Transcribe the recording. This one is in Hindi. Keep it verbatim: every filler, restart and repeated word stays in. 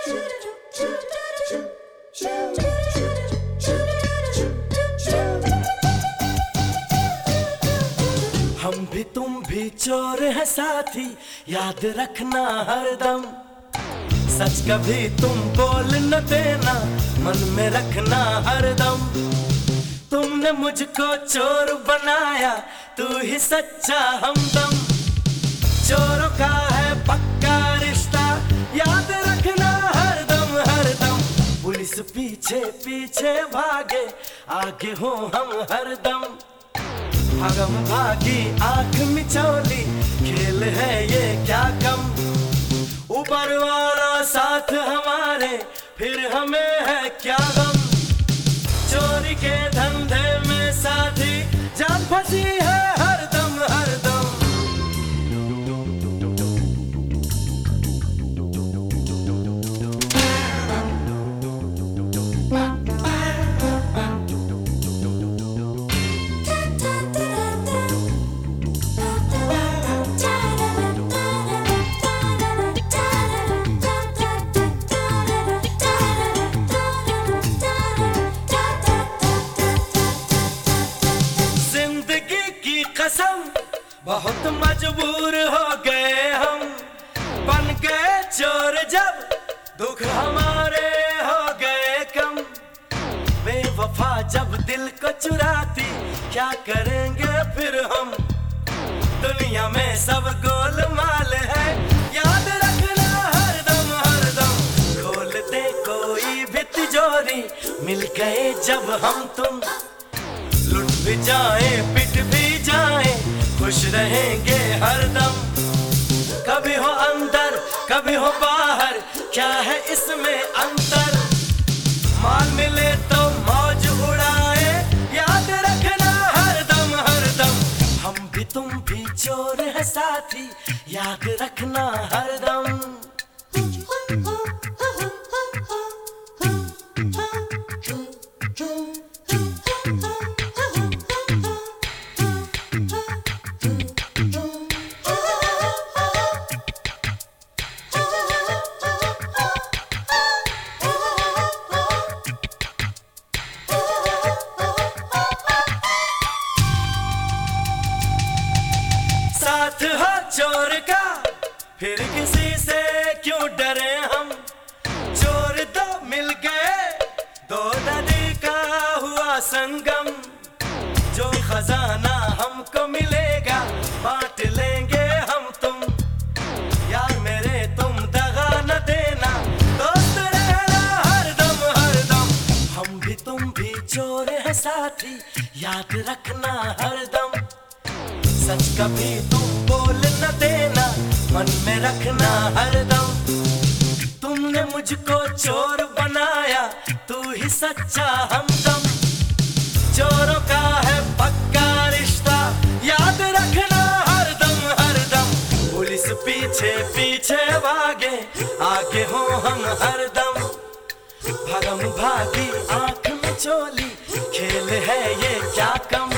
हम भी तुम भी चोर है साथी, याद रखना हरदम। सच कभी तुम बोल न देना, मन में रखना हरदम। तुमने मुझको चोर बनाया, तू ही सच्चा हमदम। चोरों का है पक्का रिश्ता, याद रखना हरदम हरदम। पुलिस पीछे पीछे भागे, आगे हो हम हरदम। भागम भागी आंख मिचौली, खेल है ये क्या कम। ऊपर वाला साथ हमारे, फिर हमें है क्या गम। चोरी के धंधे में साथी, जान फंसी है हरदम हरदम। कसम बहुत मजबूर हो गए हम, बन गए चोर जब दुख हमारे हो गए कम। बेवफा जब दिल को चुराती, क्या करेंगे फिर हम। दुनिया में सब गोलमाल है, याद रखना हरदम हरदम। खोलते कोई भी तिजोरी, मिल गए जब हम तुम। लुट भी जाए पिट भी जाए, खुश रहेंगे हरदम। कभी हो अंदर कभी हो बाहर, क्या है इसमें अंतर। माल मिले तो मौज उड़ाए, याद रखना हरदम हरदम। हम भी तुम भी चोर है साथी, याद रखना हरदम। साथ हो चोर का, फिर किसी से क्यों डरे हम। चोर दो मिल गए, दो नदी का हुआ संगम। जो खजाना हमको मिलेगा, बांट लेंगे हम तुम। यार मेरे तुम दगा न देना, दोस्त रहना हरदम हरदम। हम भी तुम भी चोर है साथी, याद रखना हरदम। सच कभी तुम बोल न देना, मन में रखना हरदम। तुमने मुझको चोर बनाया, तू ही सच्चा हमदम। चोरों का है पक्का रिश्ता, याद रखना हरदम हरदम। पुलिस पीछे पीछे भागे, आगे हो हम हरदम। भगम भागी आंख में चोली, खेल है ये क्या कम।